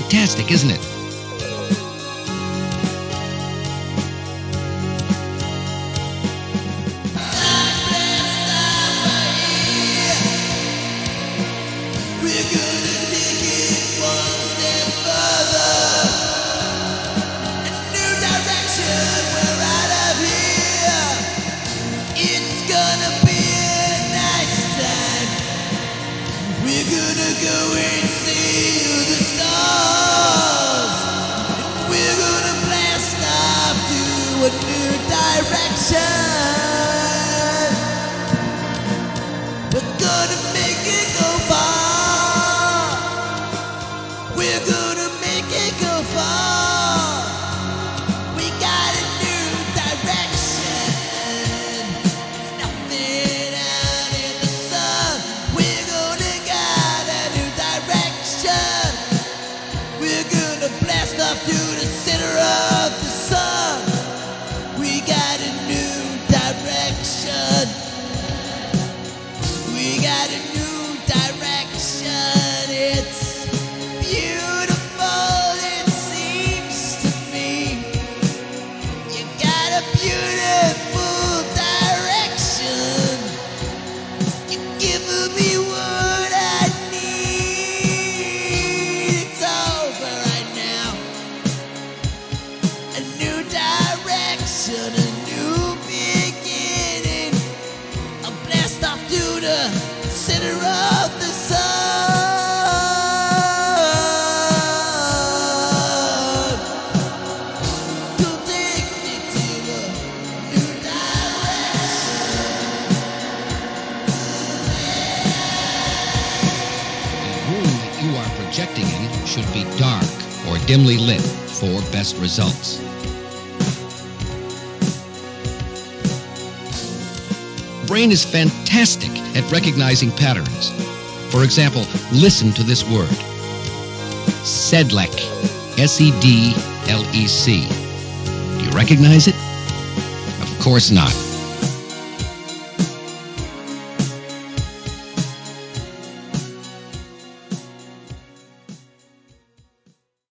fantastic, isn't it? Projecting in should be dark or dimly lit for best results. Brain is fantastic at recognizing patterns. For example, listen to this word. Sedlec. S-E-D-L-E-C. Do you recognize it? Of course not.